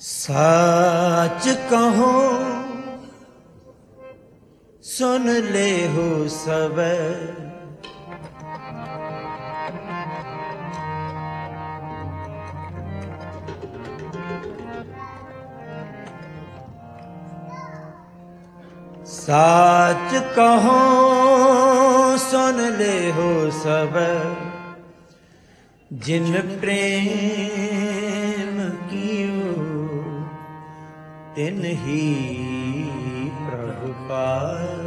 साच कहो सुन ले हो सब, साच कहो सुन ले हो सब, जिन प्रेम कियो तिन ही प्रभु पायो।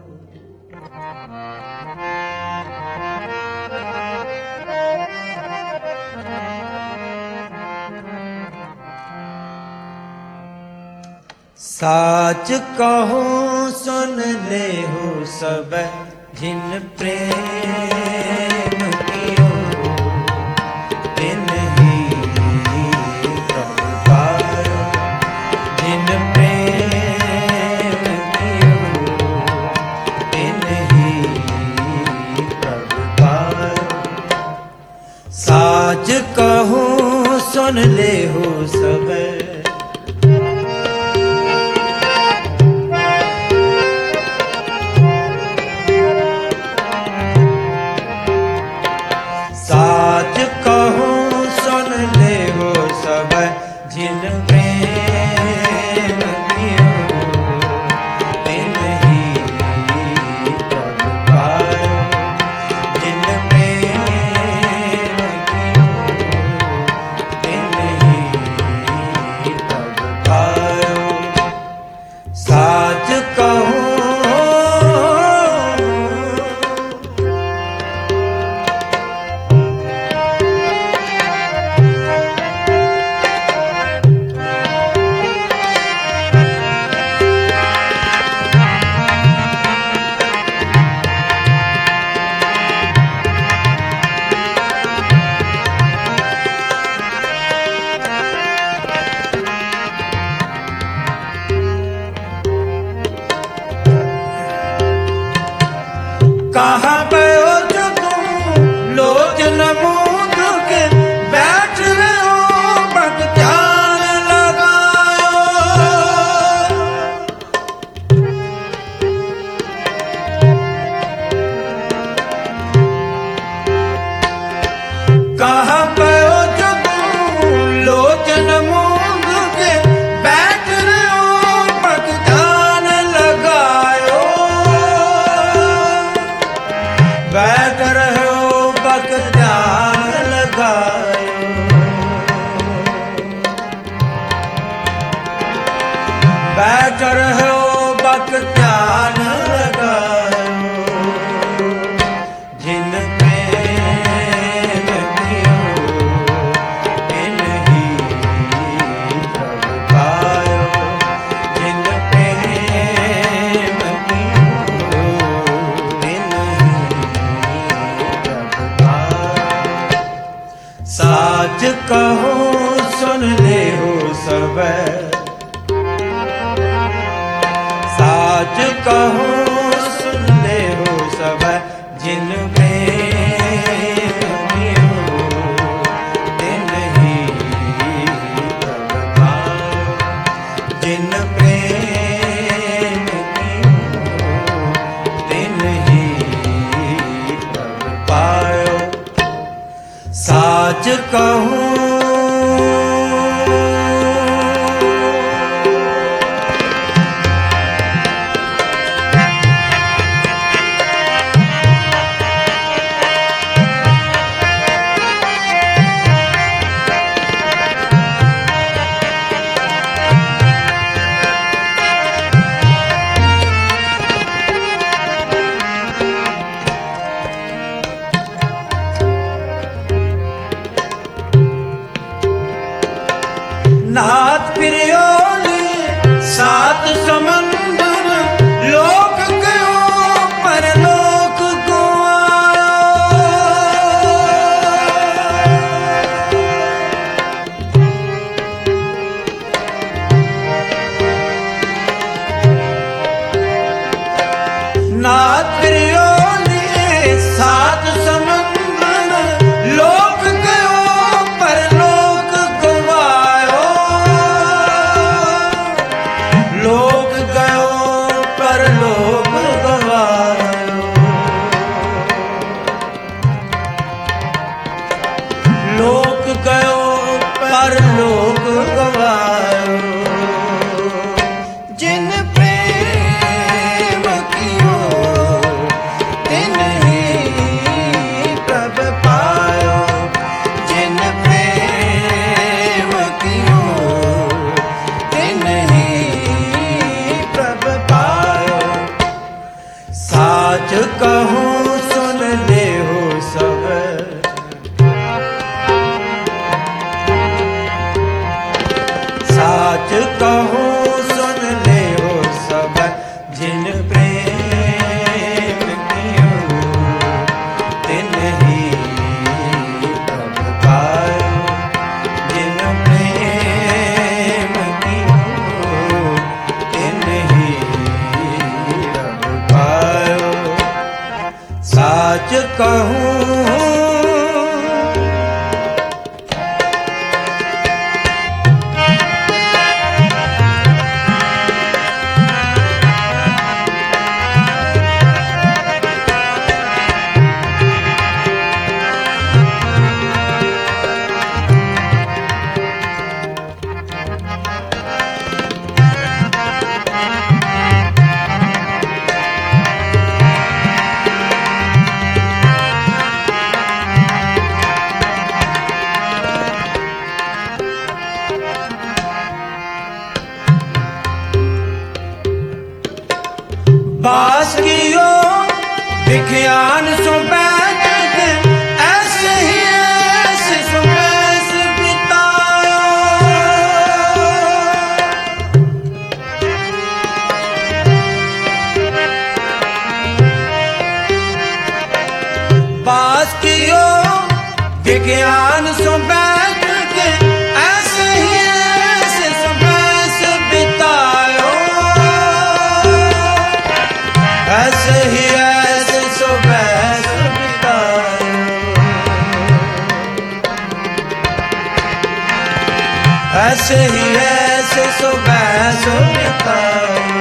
साच कहो सुन ले हो सब, जिन प्रेम कियो तिन ही प्रभु पायो। जिन प्रेम कियो तिन ही प्रभु पायो। साच कहो सुन ले हो सब, साच कहो सुन ले हो सब, जिन प्रेम कियो तिन ही प्रभु पायो। जिन प्रेम कियो तिन ही प्रभु पायो। साच कहो कहाँ पे हो जो तुम लोचन मूंद के बैठ रहे हो, बस ध्यान लगाओ। कहाँ पे हो जो तुम लोचन मूंद के बैठ रहे हो, बस ध्यान लगाओ। बैठ रहे हो बक ध्यान लगायो। बैठ रहे हो बक ध्यान लगायो। जिन प्रेम कियो तिन ही प्रभु पायो। जिन प्रेम कियो तिन ही प्रभु पायो। साच कहो सुन ले हो सब, साच कहो सुन ले हो सब, जिन प्रेम कियो तिन ही प्रभु पायो। जिन प्रेम कियो तिन ही प्रभु पायो। साच कहूँ परलोक गवायो। जिन प्रेम कियो तिन ही प्रभ पायो। जिन प्रेम कियो तिन ही प्रभ पायो। साच कहूँ सुन लेहु सब, साच कहूँ सुन लेहु सब। जिन प्रेम कियो तिन ही प्रभ पायो। जिन प्रेम कियो तिन ही प्रभ पायो। साच कहूँ बास कियो विज्ञान सो बैठ के, ऐसे ही ऐसे सो बैस बितायो। बास कियो विज्ञान सो बैठ के, ऐसे ही ऐसे सो बैस बितायो। ऐसे ही ऐसे सो बैस बितायो। ऐसे ही ऐसे सो बैस बितायो।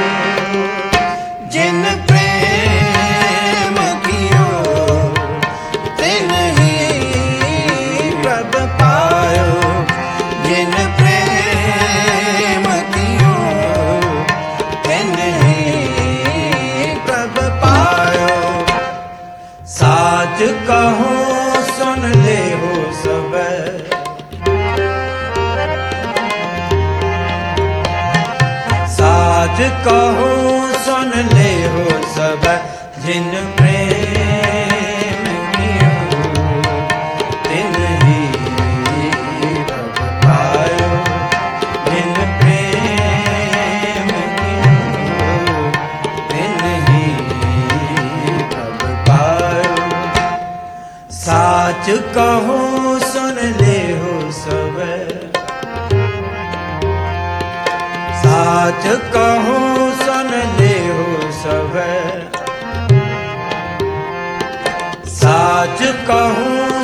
जिन प्रेम कियो तिन ही प्रभ पायो। जिन प्रेम कियो तिन ही प्रभ पायो। साच कहूँ सुन लेहु सब, साच कहूँ सुन लेहु सब। जिन प्रेम कियो तिन ही प्रभ पायो। जिन प्रेम कियो तिन ही प्रभ पायो। साच कहूँ सुन लेहु सब, साच कहूँ सुन लेहु सब। साच कहूँ